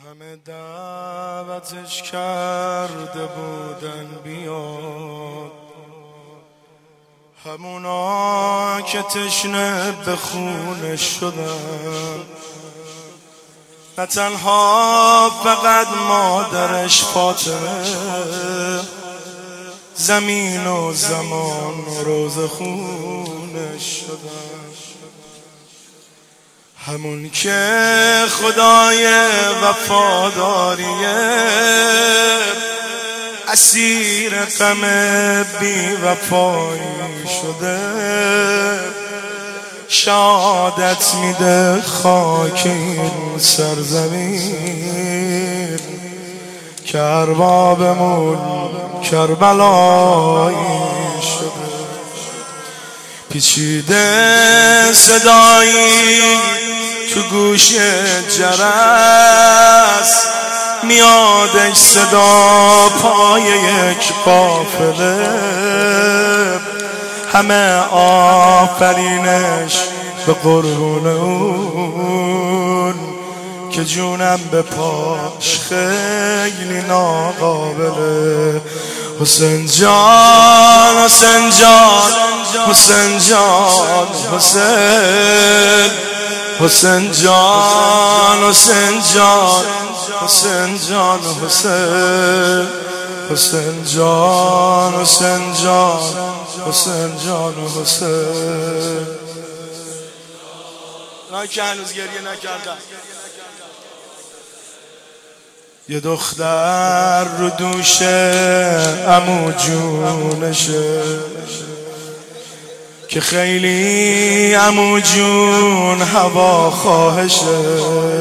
همه دعوتش کرده بودن بیاد، همونا که تشنه به خونش شدن، نه تنها فقط مادرش فاطمه، زمین و زمان روز خونش شدن. همون که خدای وفاداریه، اسیر غم بی وفایی شده، شهادت میده خاک این سرزمین که اربابمون کربلایی شده. پیچیده صدایی تو گوش جرس، میادش صدا پای یک قافله، همه آفرینش به قربون اون که جونم به پاش خیلی ناقابله. حسین جان حسین جان حسین جان حسین حسین جان حسین جان حسین جان حسین حسین جان حسین جان حسین جان حسین. نه که هنوز گریه نکردم. یه دختر رو دوش عمو جونشه که خیلی عمو جون هوا خواهشه،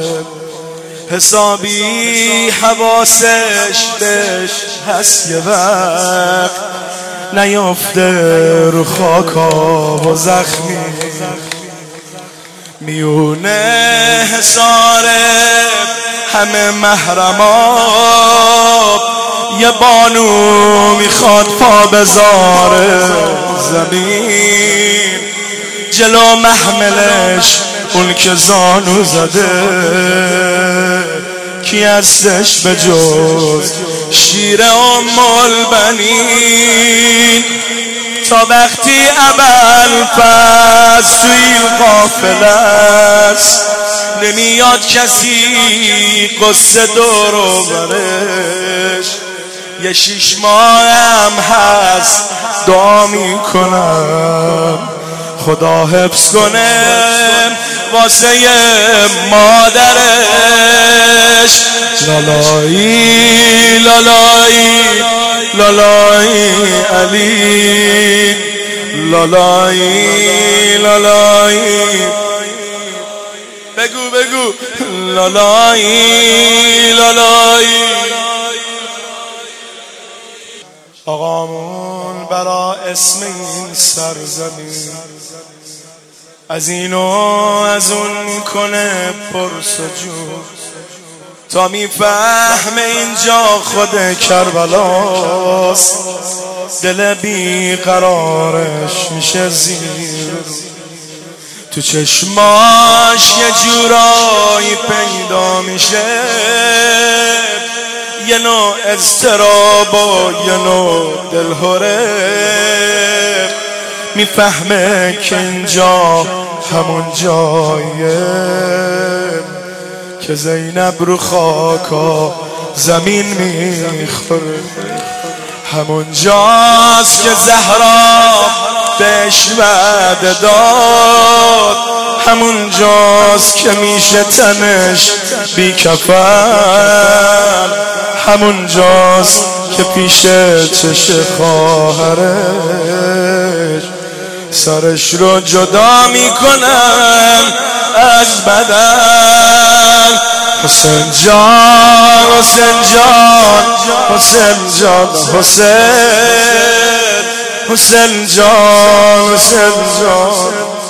حسابی حواسش بهش هست یه وقت نیافته رو خاکا و زخمی، میونه حساره همه محرما، یه بانو میخواد پا بذاره زمین، جلو محملش اون که زانو زده، کی هستش به جز شیر ام البنین. تا وقتی ابوالفضل توی قافله است، نمیاد کسی قصه دور و برش، یه 6 ماهم هست دعا میکنم خدا حفظ کنه واسه مادرش. لالایی لالایی لالایی علی، لالایی لالایی بگو بگو لالایی لالایی. آقامون برا اسم این سرزمین از این و از اون میکنه پرس و جو، تا میفهمه اینجا خود کربلاست، دل بیقرارش میشه زیر، تو چشماش یه جورایی پیدا میشه، یه نوع اضطراب و یه نوع دلهوره، میفهمه که اینجا همون جایه که زینب رو خاکا زمین میخوره، همون جاست که زهرا بهش وعده داد، همون جاست که میشه تنش بی کفن، همون جاست که پیش چش خواهرش سرش رو جدا میکنن از بدن. حسین جان حسین جان حسین جان حسین حسین جان حسین جان